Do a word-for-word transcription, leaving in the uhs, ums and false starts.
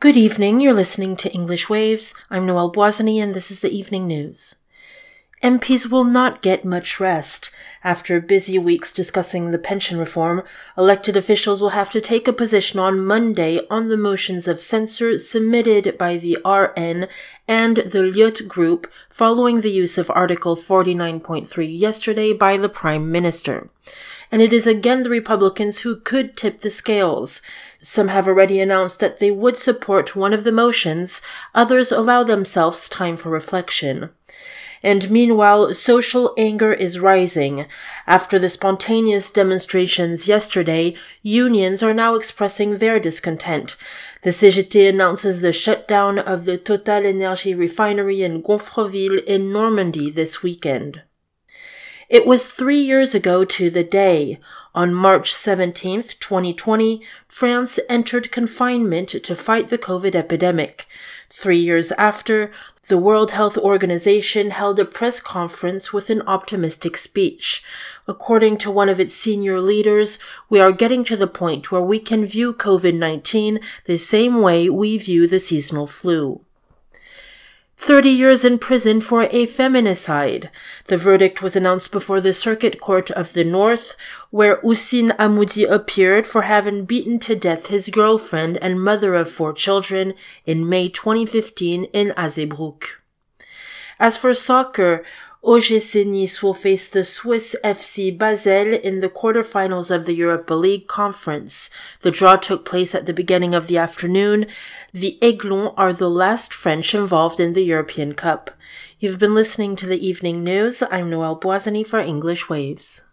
Good evening, you're listening to English Waves. I'm Noelle Boisany and this is the evening news. M Ps will not get much rest. After busy weeks discussing the pension reform, elected officials will have to take a position on Monday on the motions of censure submitted by the R N and the Lyot Group following the use of Article forty-nine point three yesterday by the Prime Minister. And it is again the Republicans who could tip the scales. Some have already announced that they would support one of the motions, others allow themselves time for reflection. And meanwhile, social anger is rising. After the spontaneous demonstrations yesterday, unions are now expressing their discontent. The C G T announces the shutdown of the Total Energy refinery in Gonfreville in Normandy this weekend. It was three years ago to the day. On March seventeenth, twenty twenty, France entered confinement to fight the COVID epidemic. Three years after, the World Health Organization held a press conference with an optimistic speech. According to one of its senior leaders, we are getting to the point where we can view COVID nineteen the same way we view the seasonal flu. Thirty years in prison for a feminicide. The verdict was announced before the Circuit Court of the North, where Houssine Amoudi appeared for having beaten to death his girlfriend and mother of four children in May twenty fifteen in Hazebrouck. As for soccer, O G C Nice will face the Swiss F C Basel in the quarterfinals of the Europa League Conference. The draw took place at the beginning of the afternoon. The Aiglons are the last French involved in the European Cup. You've been listening to the evening news. I'm Noelle Boisany for English Waves.